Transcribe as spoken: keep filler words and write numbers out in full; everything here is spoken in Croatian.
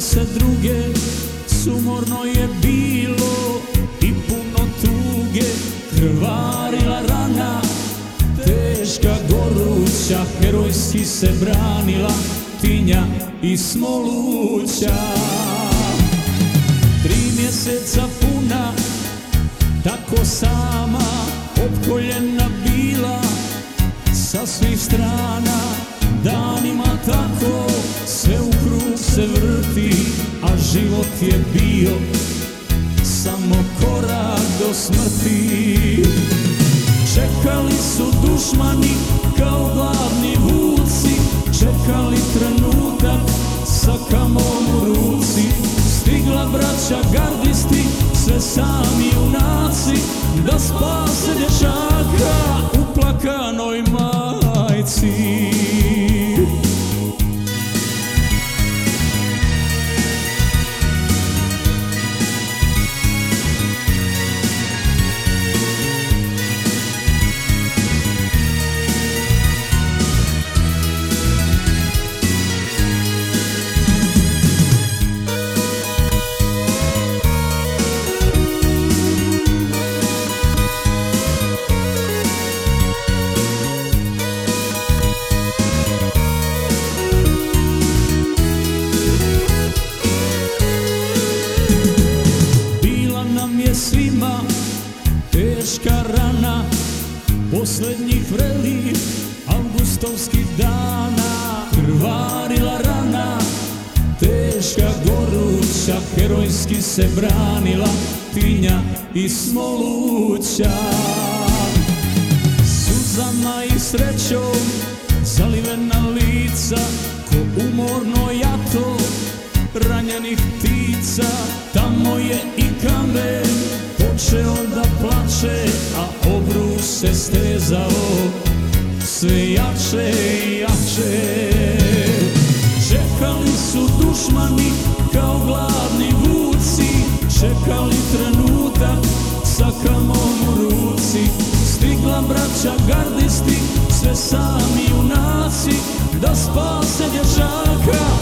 se druge, sumorno je bilo i puno tuge. Krvarila rana, teška goruća, herojski se branila Tinja i Smoluća. Tri mjeseca puna, tako sama, opkoljena bila sa svih strana. Danima tako sve u krug se vrti, a život je bio samo korak do smrti. Čekali su dušmani kao gladni vuci, čekali trenutak sa kamom u ruci. Stigla braća gardisti, sve sami junaci, da spase dječaka u plakanoj majci. Svima teška rana posljednjih vrelih avgustovskih dana. Krvarila rana, teška goruća, herojski se branila Tinja i Smoluća. Suzama i srećom zalivena lica, ko umorno jato ranjenih ptica. Tamo je i kamen počeo da plače, a obrus se stezao sve jače i jače. Čekali su dušmani kao gladni vuci, čekali trenutak sa kamom u ruci. Stigla braća gardisti, sve sami junaci, da spase dječaka